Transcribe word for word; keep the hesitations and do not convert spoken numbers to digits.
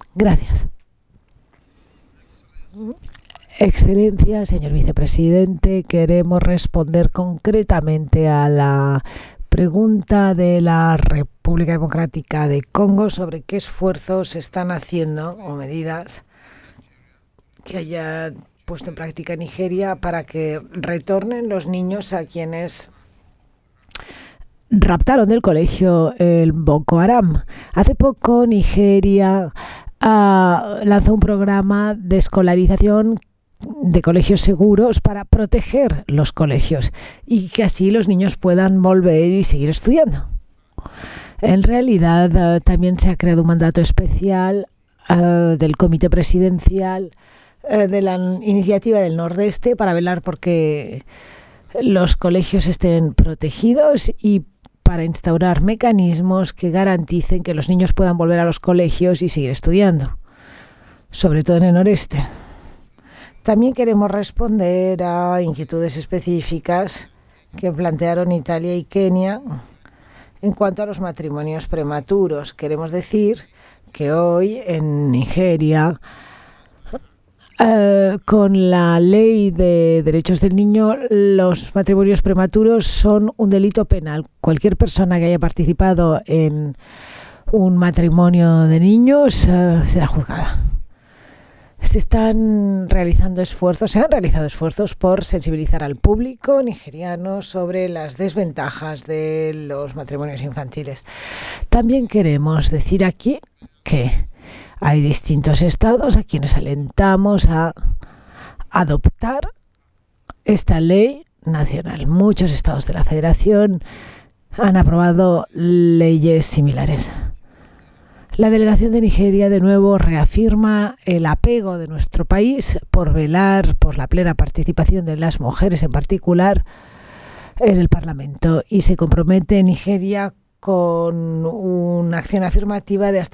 Gracias. Excelencia, señor vicepresidente, queremos responder concretamente a la pregunta de la República Democrática de Congo sobre qué esfuerzos se están haciendo o medidas que haya puesto en práctica Nigeria para que retornen los niños a quienes raptaron del colegio el Boko Haram. Hace poco Nigeria uh, lanzó un programa de escolarización de colegios seguros para proteger los colegios y que así los niños puedan volver y seguir estudiando. En realidad uh, también se ha creado un mandato especial uh, del Comité Presidencial uh, de la Iniciativa del Nordeste para velar por que los colegios estén protegidos y para instaurar mecanismos que garanticen que los niños puedan volver a los colegios y seguir estudiando, sobre todo en el noreste. También queremos responder a inquietudes específicas que plantearon Italia y Kenia en cuanto a los matrimonios prematuros. Queremos decir que hoy en Nigeria, Uh, con la ley de derechos del niño, los matrimonios prematuros son un delito penal. Cualquier persona que haya participado en un matrimonio de niños uh, será juzgada. Se están realizando esfuerzos, se han realizado esfuerzos por sensibilizar al público nigeriano sobre las desventajas de los matrimonios infantiles. También queremos decir aquí que hay distintos estados a quienes alentamos a adoptar esta ley nacional. Muchos estados de la Federación han aprobado leyes similares. La delegación de Nigeria de nuevo reafirma el apego de nuestro país por velar por la plena participación de las mujeres en particular en el Parlamento y se compromete Nigeria con una acción afirmativa de hasta